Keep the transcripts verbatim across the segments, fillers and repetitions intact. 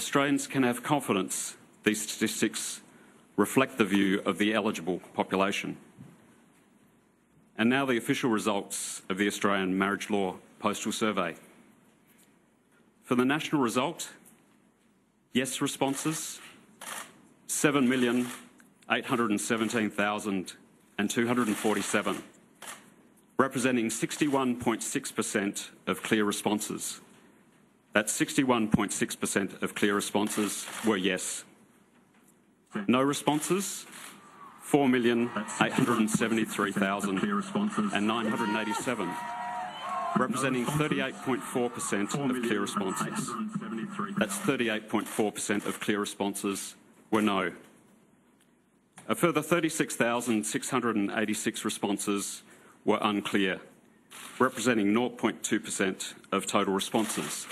Australians can have confidence these statistics reflect the view of the eligible population. And now the official results of the Australian Marriage Law Postal Survey. For the national result, yes responses, seven million eight hundred seventeen thousand two hundred forty-seven, representing sixty-one point six percent of clear responses. That's sixty-one point six percent of clear responses were yes. No responses, four million eight hundred seventy-three thousand nine hundred eighty-seven, representing thirty-eight point four percent of clear responses. That's thirty-eight point four percent of clear responses were no. A further thirty-six thousand six hundred eighty-six responses were unclear, representing zero point two percent of total responses.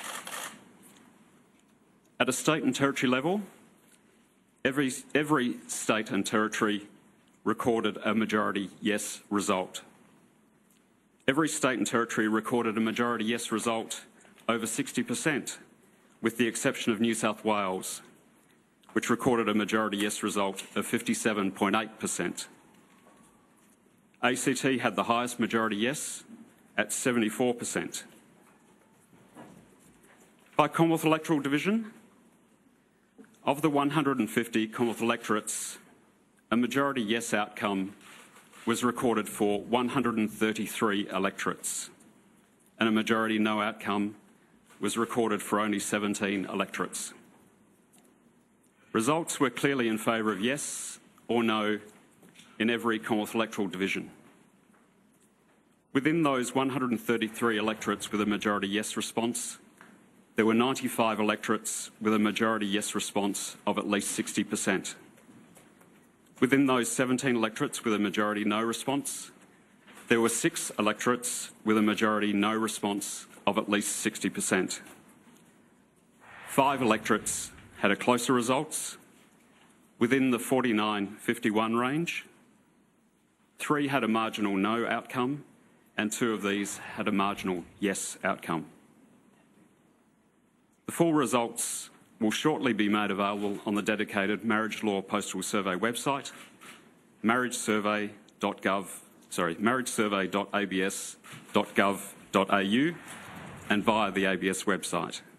At a state and territory level, every, every state and territory recorded a majority yes result. Every state and territory recorded a majority yes result over sixty percent, with the exception of New South Wales, which recorded a majority yes result of fifty-seven point eight percent. A C T had the highest majority yes at seventy-four percent. By Commonwealth electoral division, of the one hundred fifty Commonwealth electorates, a majority yes outcome was recorded for one hundred thirty-three electorates, and a majority no outcome was recorded for only seventeen electorates. Results were clearly in favour of yes or no in every Commonwealth electoral division. Within those one hundred thirty-three electorates with a majority yes response, there were ninety-five electorates with a majority yes response of at least sixty percent. Within those seventeen electorates with a majority no response, there were six electorates with a majority no response of at least sixty percent. Five electorates had a closer results within the forty-nine fifty-one range. Three had a marginal no outcome, and two of these had a marginal yes outcome. The full results will shortly be made available on the dedicated Marriage Law Postal Survey website, marriage survey dot gov, sorry, marriage survey dot a b s dot gov dot a u, and via the A B S website.